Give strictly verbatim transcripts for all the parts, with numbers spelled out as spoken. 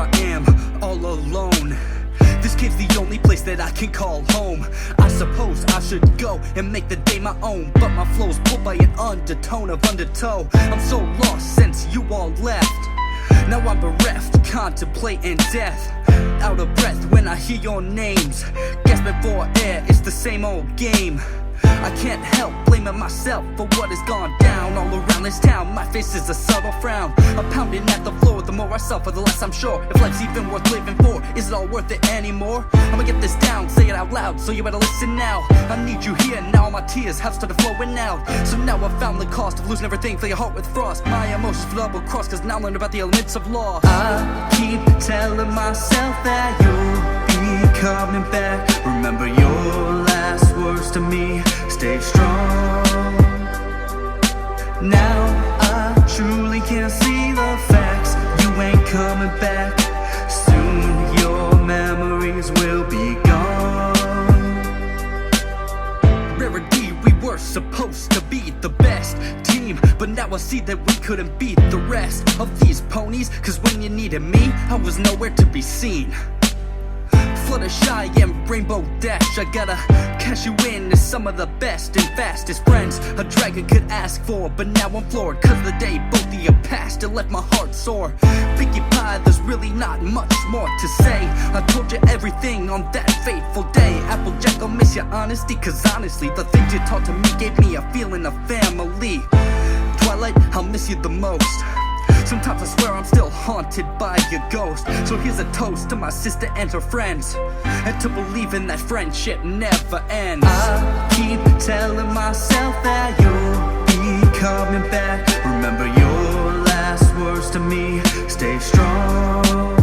I am, all alone. This cave's the only place that I can call home. I suppose I should go and make the day my own, but my flow's pulled by an undertone of undertow. I'm so lost since you all left. Now I'm bereft, contemplating death. Out of breath when I hear your names, gasping for air, it's the same old game. I can't help blaming myself for what has gone down all around this town. My face is a subtle frown. I'm pounding at the floor. The more I suffer, the less I'm sure if life's even worth living for. Is it all worth it anymore? I'ma get this down, say it out loud, so you better listen now. I need you here now, my tears have started flowing out. So now I've found the cost of losing everything, fill your heart with frost. My emotions for double cross, cause now I learned about the elements of loss. I keep telling myself that you'll be coming back. Remember your last words to me, stay strong. Now I truly can't see the facts. You ain't coming back. Soon your memories will be gone. Rarity, we were supposed to be the best team, but now I see that we couldn't beat the rest of these ponies. Cause when you needed me, I was nowhere to be seen. Fluttershy and Rainbow Dash, I gotta cash you in as some of the best and fastest friends a dragon could ask for. But now I'm floored, cause the day both of you passed, it left my heart sore. Pinkie Pie, there's really not much more to say. I told you everything on that fateful day. Applejack, I'll miss your honesty, cause honestly the things you taught to me gave me a feeling of family. Twilight, I'll miss you the most. Sometimes I swear I'm still haunted by your ghost. So here's a toast to my sister and her friends, and to believing that friendship never ends. I keep telling myself that you'll be coming back. Remember your last words to me, stay strong.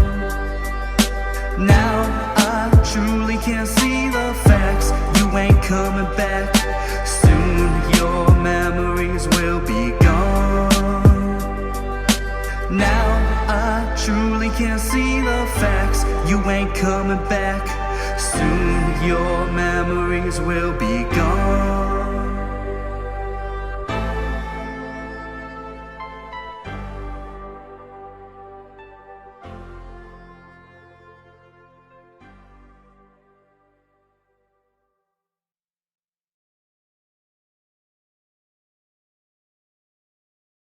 Now I truly can't see the facts. You ain't coming back. Soon your memories will be gone. Now I truly can't see the facts. You ain't coming back. Soon your memories will be